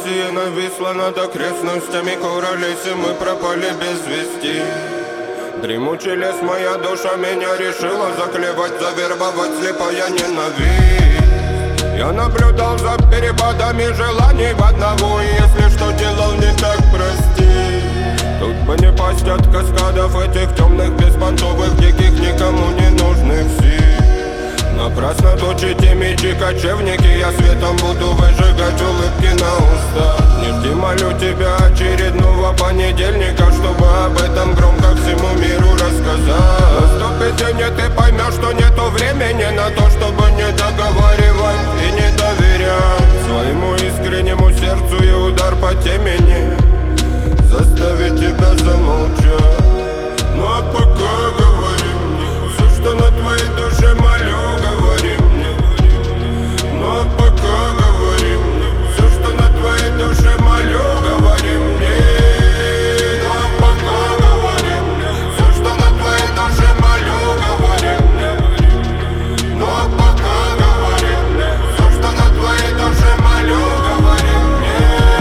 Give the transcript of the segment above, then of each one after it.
Россия нависла над окрестностями Курались, и мы пропали без вести. Дремучий лес, моя душа меня решила заклевать, завербовать слепая ненависть. Я наблюдал за перепадами желаний в одного, и если что делал не так, прости. Тут бы не пасть от каскадов этих темных, беспонтовых, диких, никому не нужных сил. Напрасно точите мечи, кочевники, я светом буду выжигать улыбки на устах. Не жди, молю тебя, очередного понедельника, чтобы об этом громко всему миру рассказать. Наступит день, и ты поймешь, что нету времени на то, чтобы не договаривать и не доверять своему искреннему сердцу, и удар по темени заставит тебя замолчать. Ну а пока говори мне все, что на твоей душе, молю, говори мне. Ну а пока говори мне все, что на твоей душе, молю, говори мне. Ну а пока говори мне все, что на твоей душе, молю, говори мне. Ну а пока говори мне все, что на твоей душе, молю, говори мне.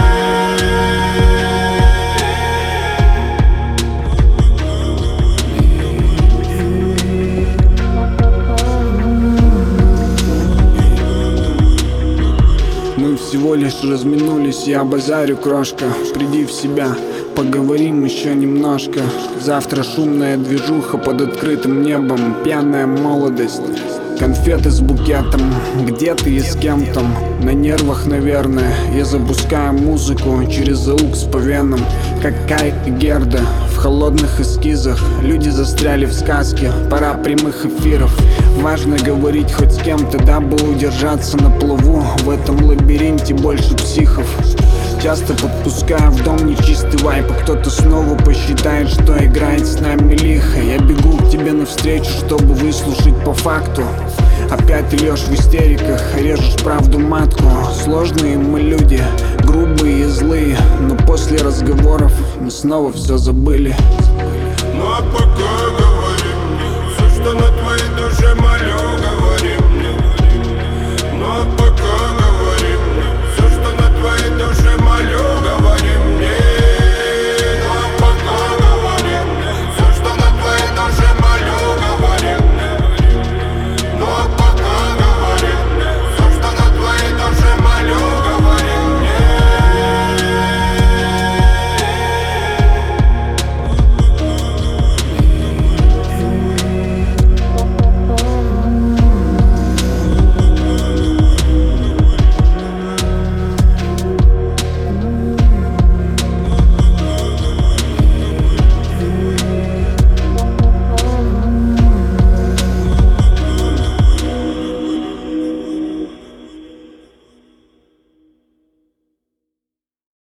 Мы всего лишь разминулись, я базарю, крошка. Приди в себя, поговорим еще немножко. Завтра шумная движуха под открытым небом, пьяная молодость, конфеты с букетом. Где ты и с кем там? На нервах, наверное. Я запускаю музыку через аукс по венам, как Кай и Герда в холодных эскизах. Люди застряли в сказке, пора прямых эфиров. Важно говорить хоть с кем-то, дабы удержаться на плаву. В этом лабиринте больше психов. Часто подпускаю в дом нечистый вайп, а кто-то снова посчитает, что играет с нами лихо. Я бегу к тебе навстречу, чтобы выслушать по факту. Опять ты льешь в истериках, режешь правду матку. Сложные мы люди, грубые и злые, но после разговоров мы снова все забыли. Ну а пока говори мне все, что на твоей душе, молю, говори мне. Ну а пока